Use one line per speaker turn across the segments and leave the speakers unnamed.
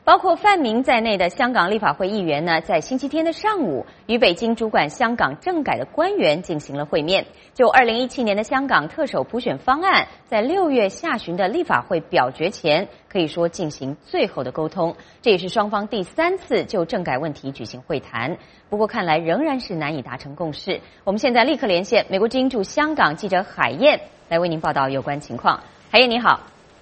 包括范明在内的香港立法会议员呢，在星期天的上午与北京主管香港政改的官员进行了会面。就2017年的香港特首普选方案，在6月下旬的立法会表决前，可以说进行最后的沟通。这也是双方第3次就政改问题举行会谈。不过看来仍然是难以达成共识。我们现在立刻连线美国之音驻香港记者海燕来为您报道有关情况。海燕你好。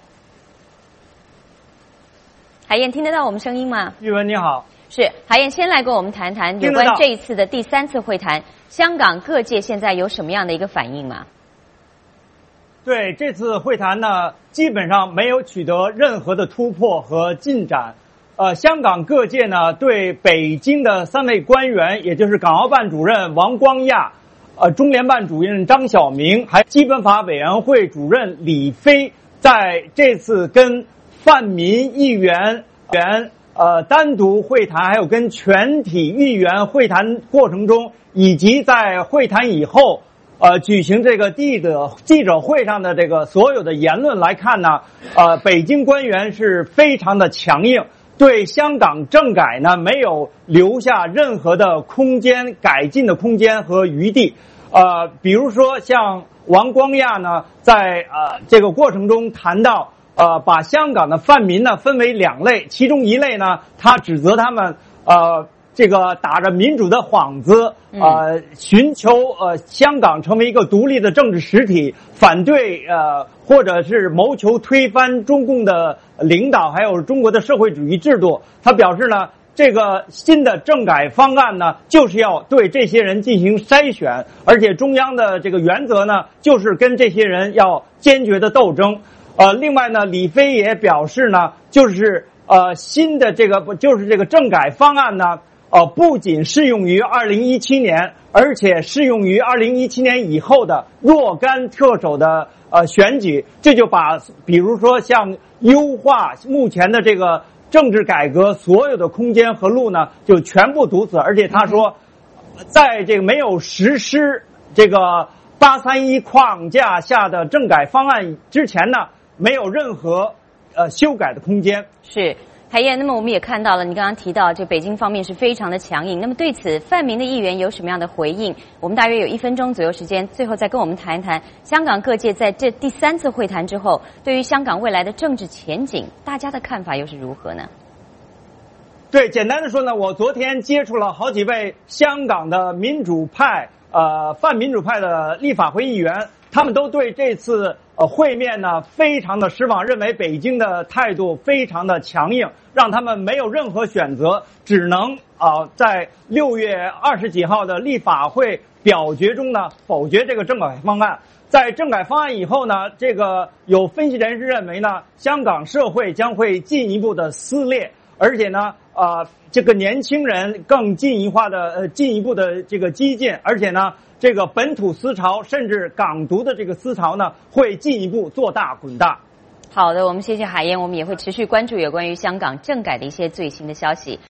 海燕听得到我们声音吗？
玉文你好，
是海燕先来跟我们谈谈有关这一次的第3次会谈，香港各界现在有什么样的一个反应吗？
对，这次会谈呢，基本上没有取得任何的突破和进展。香港各界呢，对北京的3位官员，也就是港澳办主任王光亚、中联办主任张晓明，还基本法委员会主任李飞，在这次跟泛民议员单独会谈，还有跟全体议员会谈过程中，以及在会谈以后举行这个记者会上的这个所有的言论来看呢，北京官员是非常的强硬，对香港政改呢没有留下任何的空间改进的空间和余地。比如说像王光亚呢，在这个过程中谈到把香港的泛民呢分为2类，其中一类呢，他指责他们这个打着民主的幌子，寻求香港成为一个独立的政治实体，反对或者是谋求推翻中共的领导，还有中国的社会主义制度。他表示呢，这个新的政改方案呢，就是要对这些人进行筛选，而且中央的这个原则呢，就是跟这些人要坚决的斗争。另外呢，李飞也表示呢，就是新的这个政改方案呢，不仅适用于2017年，而且适用于2017年以后的若干特首的选举。这就把比如说像优化目前的这个政治改革所有的空间和路呢，就全部堵死。而且他说，在这个没有实施这个831框架下的政改方案之前呢，没有任何修改的空间。
是海燕，那么我们也看到了，你刚刚提到这北京方面是非常的强硬。那么对此，泛民的议员有什么样的回应？我们大约有1分钟左右时间，最后再跟我们谈一谈香港各界在这第3次会谈之后，对于香港未来的政治前景，大家的看法又是如何呢？
对，简单的说呢，我昨天接触了好几位香港的民主派、泛民主派的立法会议员，他们都对这次会面呢非常的失望，认为北京的态度非常的强硬，让他们没有任何选择，只能在6月20几号的立法会表决中呢否决这个政改方案。在政改方案以后呢，这个有分析人士认为呢，香港社会将会进一步的撕裂，而且呢这个年轻人更进一步的这个激进，而且呢这个本土思潮甚至港独的这个思潮呢会进一步做大滚大。
好的，我们谢谢海燕，我们也会持续关注有关于香港政改的一些最新的消息。